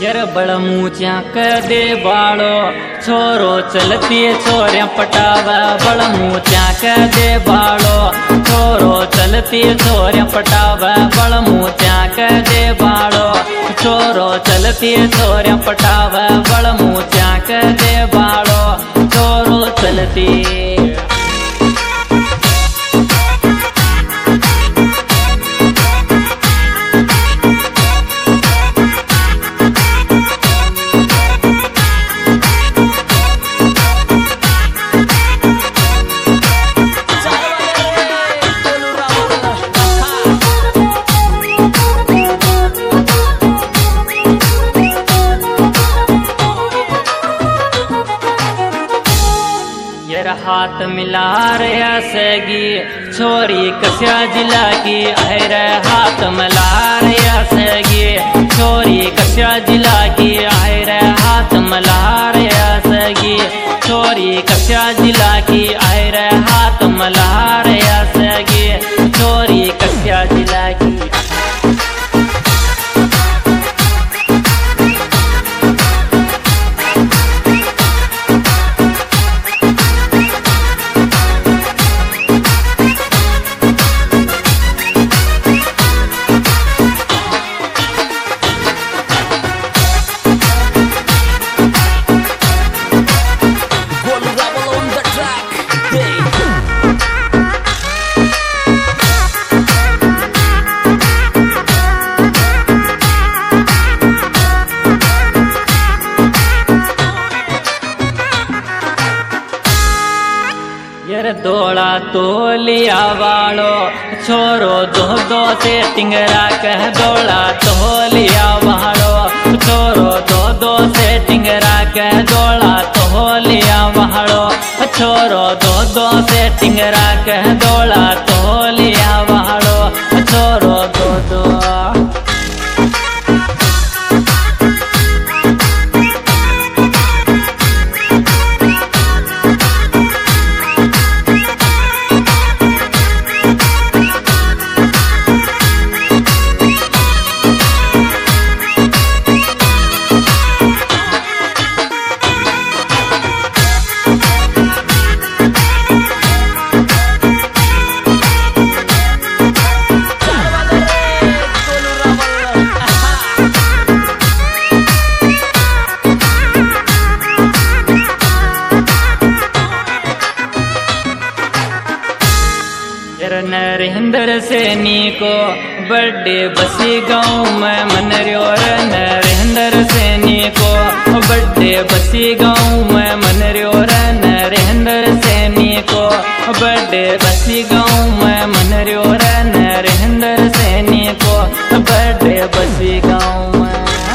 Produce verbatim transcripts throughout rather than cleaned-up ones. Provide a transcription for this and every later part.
यार बड़ा मूचा कर दे बाड़ो छोरो चलती छोरिया पटावा बड़ा मूचा कर दे बाड़ो छोरो चलती छोरिया पटावा बड़ा मूचा कर दे बाड़ो छोरो चलती छोरिया पटावा बड़ा मूचा कर दे बाड़ो छोरो चलती हाथ मिला रहा सगी छोरी कस्या जिला की अहर हाथ मिला रहा सगी छोरी कस्या जिला की अहर हाथ मिला रहा सगी छोरी कस्या जिला की अहर हाथ मिला रहा सगी छोरी कस्या जिला की दौड़ा तोलिया वालो छोरो दो दो से टिंगरा कह दौड़ा तोलिया वालो छोरो दो दो से टिंगरा कह दौड़ा तोलिया वालो छोरो दो दो से टिंगरा कह दौड़ा तोलिया वालो छोरो दो दो नरेंद्र सैनी को बर्थडे बसी गाँव में मन रयो नरेंद्र सैनी को बर्थडे बसी गाँव में मन रयो नरेंद्र सैनी को बर्थडे बसी गाँव में मन रयो नरेंद्र सैनी को बर्थडे बसी गाँव में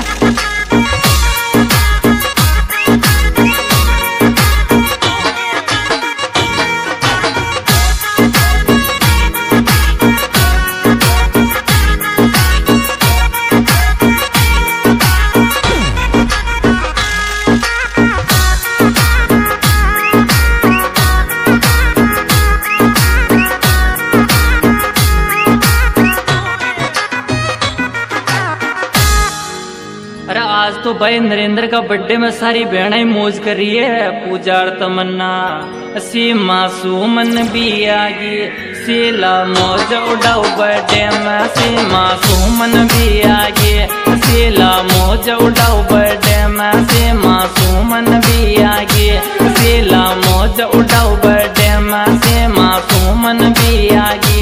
आज तो भाई नरेंद्र का बर्थडे में सारी बहनें मौज कर रही है। पूजा तमन्ना सीमा सुमन भी आगी सीला मौज उड़ाओ बर्थडे में सीमा सुमन भी आगी सीला मौज उड़ाओ बर्थडे में सीमा सुमन भी आगी सीला मौज उड़ाओ बर्थडे में सीमा सुमन भी आगी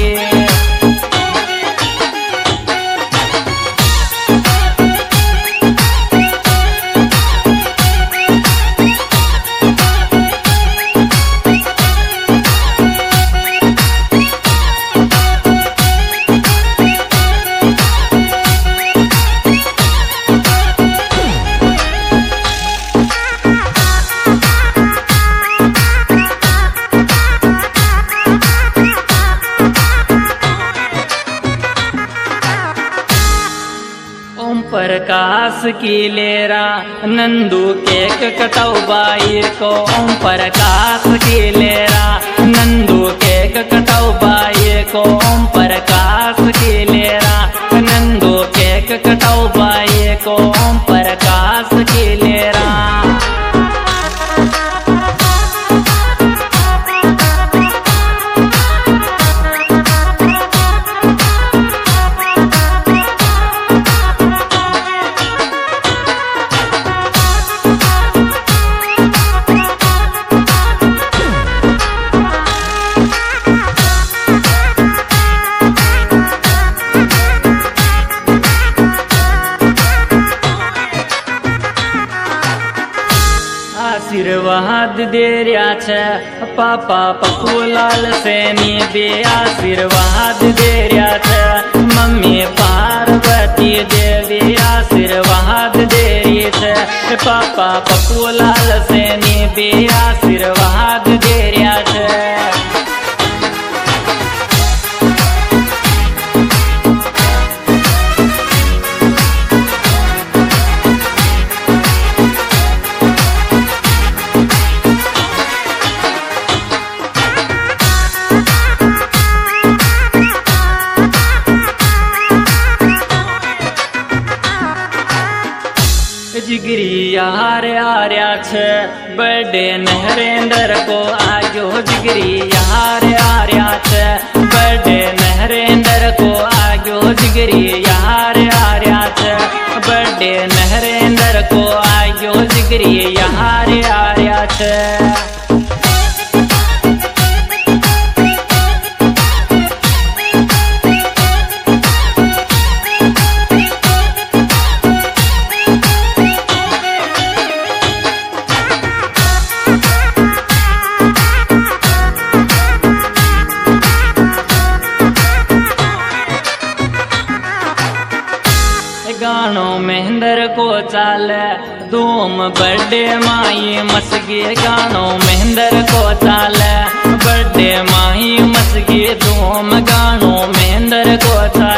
प्रकाश की लेरा नंदू केक कटाऊ बाई को ओम प्रकाश की लेरा नंदू केक कटाऊ बाई को ओम प्रकाश की लेरा नंदू केक कटाऊ बाई को ओम प्रकाश आशीर्वाद दे रहा छे पापा पप्पूलाल सैनी बे आशीर्वाद दे रहा छे मम्मी पार्वती देवी आशीर्वाद दे रही छे पापा पप्पूलाल सैनी बे आशीर्वाद दे रहा छे। जिगरी यार आर्या छे बड़े नरेंद्र को आयो जिगरी यार आर्या छे बड़े नरेंद्र को आयो जिगरी यार आर्या छे बड़े नरेंद्र को आयो जिगरी यार आर्या छे। गानो महेंद्र को चाले धूम बर्थडे माई मसगी गानो महेंद्र को चाले बर्थडे माई मसगी धूम गानो महेंद्र को चाले।